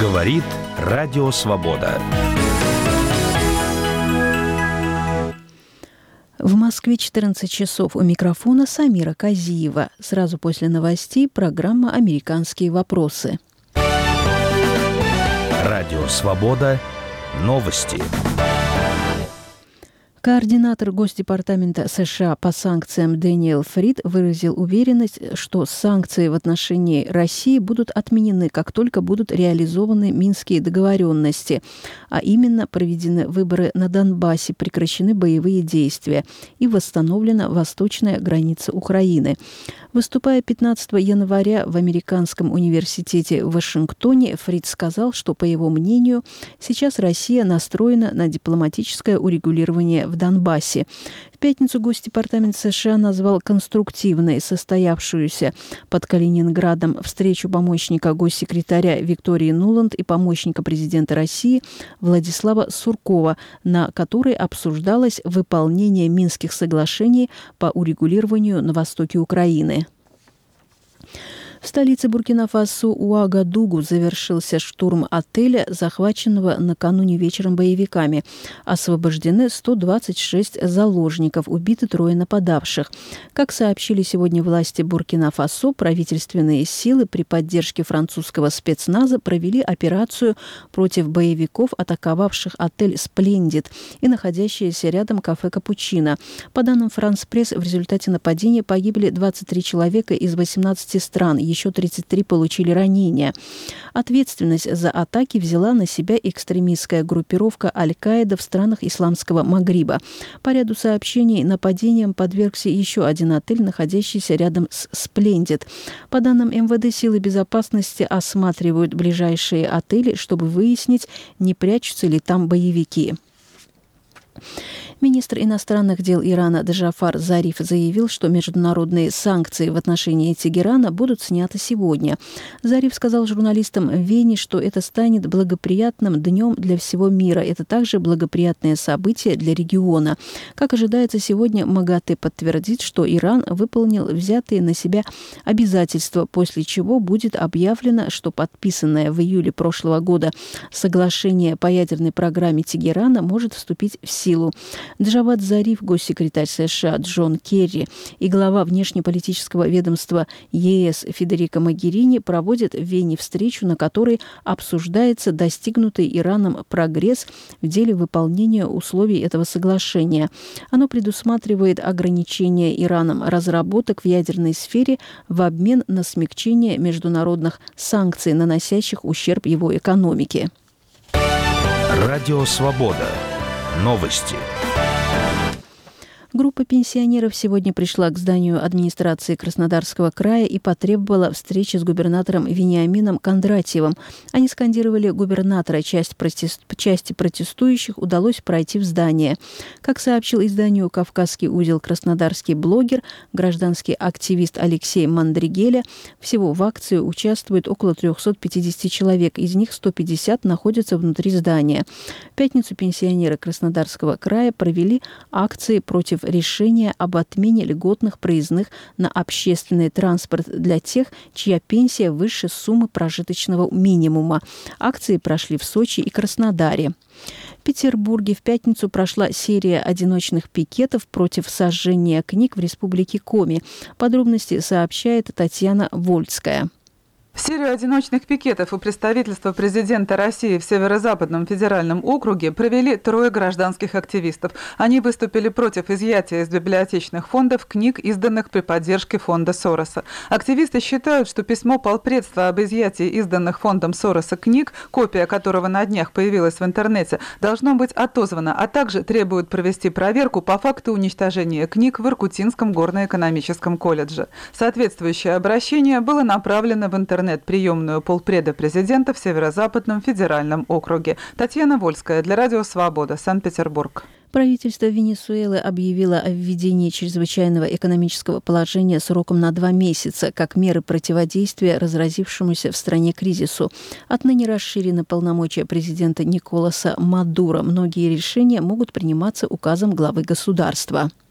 Говорит Радио Свобода. В Москве 14 часов. У микрофона Самира Казиева. Сразу после новостей программа «Американские вопросы». Радио Свобода. Новости. Координатор Госдепартамента США по санкциям Дэниел Фрид выразил уверенность, что санкции в отношении России будут отменены, как только будут реализованы Минские договоренности, а именно проведены выборы на Донбассе, прекращены боевые действия и восстановлена восточная граница Украины. Выступая 15 января в Американском университете в Вашингтоне, Фрид сказал, что, по его мнению, сейчас Россия настроена на дипломатическое урегулирование в Донбассе. В пятницу Госдепартамент США назвал конструктивной состоявшуюся под Калининградом встречу помощника госсекретаря Виктории Нуланд и помощника президента России Владислава Суркова, на которой обсуждалось выполнение Минских соглашений по урегулированию на востоке Украины. В столице Буркина-Фасо Уагадугу завершился штурм отеля, захваченного накануне вечером боевиками. Освобождены 126 заложников, убиты 3 нападавших. Как сообщили сегодня власти Буркина-Фасо, правительственные силы при поддержке французского спецназа провели операцию против боевиков, атаковавших отель «Сплендид» и находящееся рядом кафе «Капучино». По данным «Франс Пресс», в результате нападения погибли 23 человека из 18 стран, еще 33 получили ранения. Ответственность за атаки взяла на себя экстремистская группировка Аль-Каида в странах исламского Магриба. По ряду сообщений нападением подвергся еще один отель, находящийся рядом с «Сплендид». По данным МВД, силы безопасности осматривают ближайшие отели, чтобы выяснить, не прячутся ли там боевики. Министр иностранных дел Ирана Джафар Зариф заявил, что международные санкции в отношении Тегерана будут сняты сегодня. Зариф сказал журналистам в Вене, что это станет благоприятным днем для всего мира. Это также благоприятное событие для региона. Как ожидается, сегодня МАГАТЭ подтвердит, что Иран выполнил взятые на себя обязательства, после чего будет объявлено, что подписанное в июле прошлого года соглашение по ядерной программе Тегерана может вступить в силу. Джавад Зариф, госсекретарь США Джон Керри и глава внешнеполитического ведомства ЕС Федерико Могерини проводят в Вене встречу, на которой обсуждается достигнутый Ираном прогресс в деле выполнения условий этого соглашения. Оно предусматривает ограничение Ираном разработок в ядерной сфере в обмен на смягчение международных санкций, наносящих ущерб его экономике. Радио Свобода. Новости. Группа пенсионеров сегодня пришла к зданию администрации Краснодарского края и потребовала встречи с губернатором Вениамином Кондратьевым. Они скандировали губернатора. Части протестующих удалось пройти в здание. Как сообщил изданию «Кавказский удел» краснодарский блогер, гражданский активист Алексей Мандригеля, всего в акции участвует около 350 человек. Из них 150 находятся внутри здания. В пятницу пенсионеры Краснодарского края провели акции против решения об отмене льготных проездных на общественный транспорт для тех, чья пенсия выше суммы прожиточного минимума. Акции прошли в Сочи и Краснодаре. В Петербурге в пятницу прошла серия одиночных пикетов против сожжения книг в Республике Коми. Подробности сообщает Татьяна Вольская. Серию одиночных пикетов у представительства президента России в Северо-Западном федеральном округе провели 3 гражданских активистов. Они выступили против изъятия из библиотечных фондов книг, изданных при поддержке фонда Сороса. Активисты считают, что письмо полпредства об изъятии изданных фондом Сороса книг, копия которого на днях появилась в интернете, должно быть отозвано, а также требуют провести проверку по факту уничтожения книг в Иркутинском горно-экономическом колледже. Соответствующее обращение было направлено в интернет-приемную полпреда президента в Северо-Западном федеральном округе. Татьяна Вольская для Радио Свобода, Санкт-Петербург. Правительство Венесуэлы объявило о введении чрезвычайного экономического положения сроком на 2 месяца, как меры противодействия разразившемуся в стране кризису. Отныне расширены полномочия президента Николаса Мадуро. Многие решения могут приниматься указом главы государства.